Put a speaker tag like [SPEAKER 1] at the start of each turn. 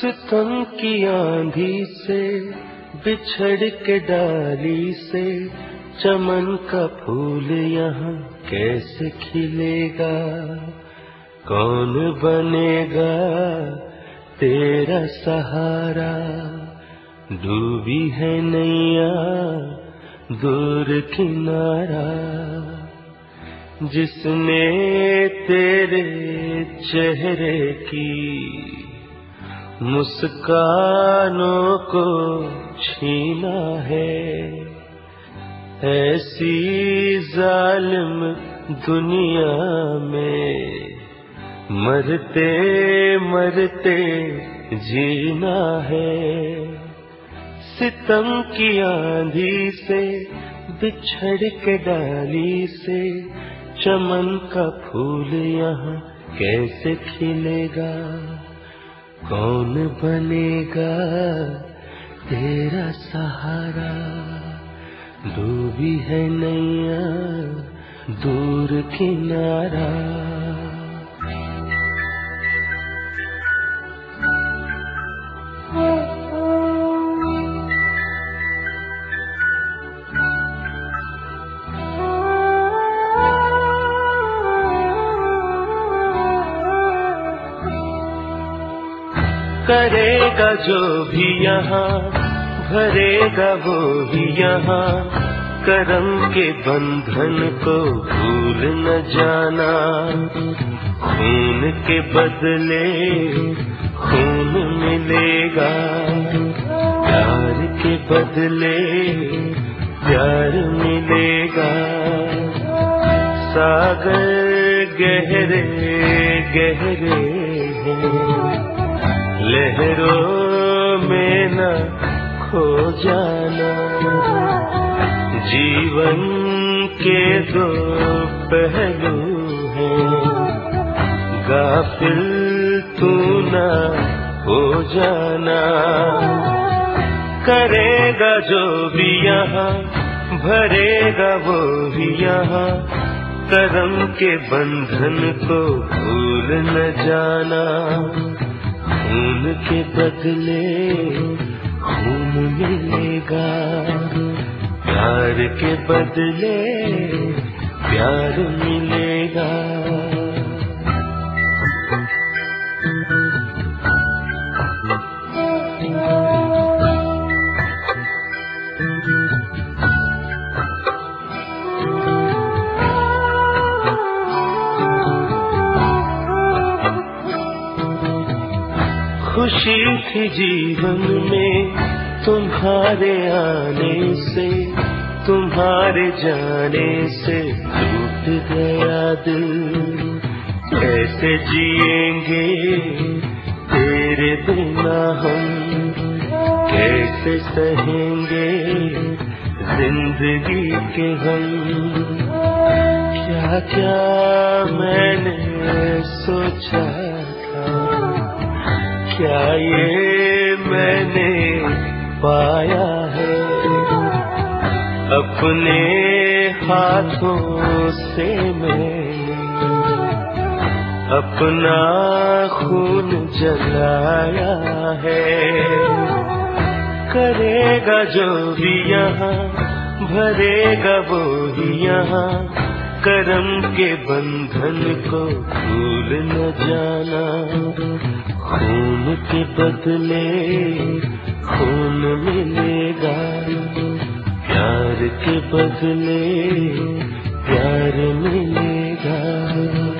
[SPEAKER 1] सितम की आंधी से बिछड़ के डाली से चमन का फूल यहाँ कैसे खिलेगा। कौन बनेगा तेरा सहारा। डूबी है नैया दूर किनारा। जिसने तेरे चेहरे की मुस्कानों को छीना है। ऐसी जालिम दुनिया में मरते मरते जीना है। सितम की आंधी से बिछड़ के डाली से चमन का फूल यहाँ कैसे खिलेगा। कौन बनेगा तेरा सहारा। डूबी है नैया दूर किनारा। करेगा जो भी यहाँ भरेगा वो ही यहाँ। करम के बंधन को भूल न जाना। खून के बदले खून मिलेगा। प्यार के बदले प्यार मिलेगा। सागर गहरे गहरे हैं। लहरों में न खो जाना। जीवन के दो पहलू हैं। गाफिल तू न हो जाना। करेगा जो भी यहाँ भरेगा वो भी यहाँ। करम के बंधन को भूल न जाना। खून के बदले खून मिलेगा। प्यार के बदले प्यार मिलेगा। खुशी थी जीवन में तुम्हारे आने से। तुम्हारे जाने से टूट गया दिल। कैसे जिएंगे तेरे बिना हम। कैसे सहेंगे जिंदगी के हम। क्या क्या मैंने सोचा था। क्या ये मैंने पाया है। अपने हाथों से मैंने अपना खून जलाया है। करेगा जो भी यहाँ भरेगा वो ही यहाँ। करम के बंधन को भूल न जाना। खून के बदले खून मिलेगा। प्यार के बदले प्यार मिलेगा।